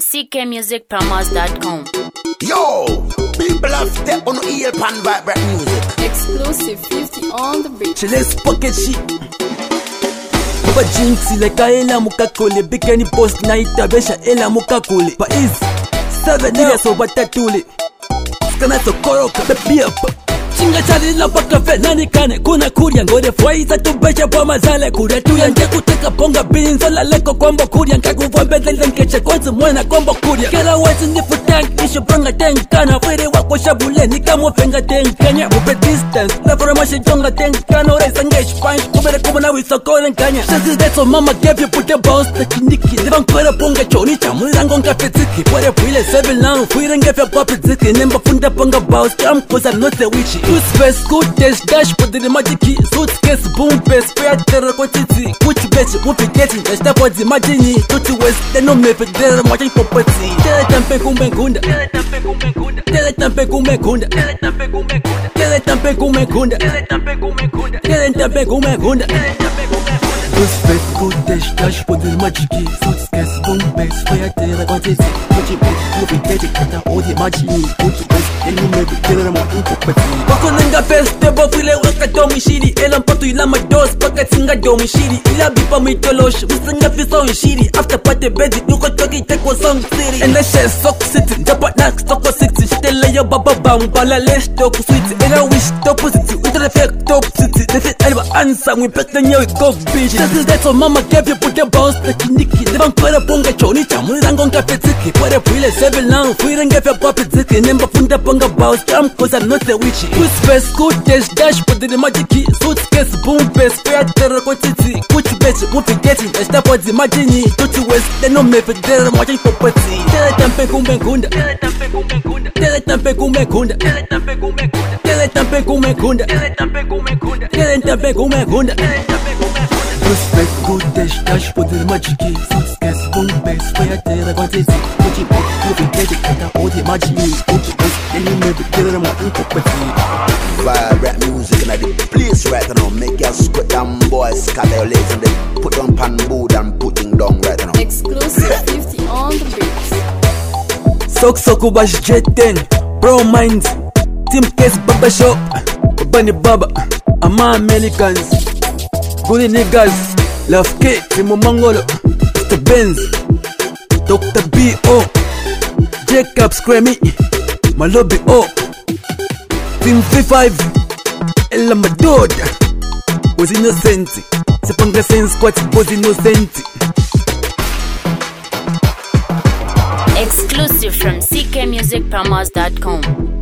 ckmusicpromos.com. Yo, people have step on ear pan vibrant music. Exclusive 50 on the beat. Let's pocket shit. Baba jinx leka ela mukakole bikeni post na itabesha ela mukakole pa is 7 years so batatule skana so koroka baby up chinga chali la paka fe nani kane kuna kuria ngode fwaiza tubesha kwa mazale kuria tu yanje kuteka ponga binzo la leko kombo kuria ngakuvwa mbele nkeche kwanza mwana kombo kuria kila wezi nifu tank isho panga tank kana fere wako shabule ni kama fenga tank kanya upe distance la formashe jonga tank kana ureza ngesh punch kubere kubona wisokole nkanya sisi deso mama gave you put the bounce the kiniki livan kwere ponga choni chamurango ngafetiki kwere pwile 7 lang fwire ngefe papi ziki nemba funda ponga bounce jam kosa note wichi two space good dash dash put the magiki suitcase boom pace fair terror quantity which bitch move getting dash that body magini tutu west they no me fit there watching property tele tampe kumekunda tele tampe kumekunda tele tampe kumekunda tele tampe kumekunda tele tampe kumekunda tele tampe kumekunda tele tampe kumekunda two space good dash dash put the magiki suitcase boom pace fair terror quantity which bitch move getting that body magini tutu west they no me fit there watching property Wakonanga feste bofile wakatomi shiri Ela mpatu ila mados paka tinga domi shiri Ila bipa mitolosh Wisinga fisa shiri After party bedi Yuko toki tekwa song city And the share sock city Japa nak stoko city Shitele yo baba bang Bala lesh toku sweet Ela wish topu city Winter effect top city Defit elba answer We pek the nyo iko bitch This is that so mama gave you put the bounce The kiniki Livan kwere ponga choni Chamuri rango nga petiki Kwere pwile 7 lang Fwire ngefe papi ziki Nemba funda ponga bounce Jam kosa note wichi Two space good dash dash put the magiki suitcase boom pace fair terror quantity which bitch move getting dash that body magini tutu west they no me fit there watching property tele tampe kumekunda tele tampe kumekunda tele tampe kumekunda tele tampe kumekunda tele tampe kumekunda tele tampe kumekunda tele tampe kumekunda two space good dash dash put the magiki suitcase boom pace fair terror quantity which bitch move getting that body magini tutu west they no me fit there watching property Vibrant music in the place right now. Make your squat down boys scatter your legs and then put on pan board and putting down right now. Exclusive 50 on the beat. Sok bash J10 Bro Minds Team Case Baba Shop Bunny Baba Ama Americans Good niggas Love K Timo Mangolo Mr. Benz Dr. B.O. Jacob Scrammy Malobi O Team V5 Ella Madoda Was innocent Sepanga sense squat was innocent Exclusive from ckmusicpromos.com.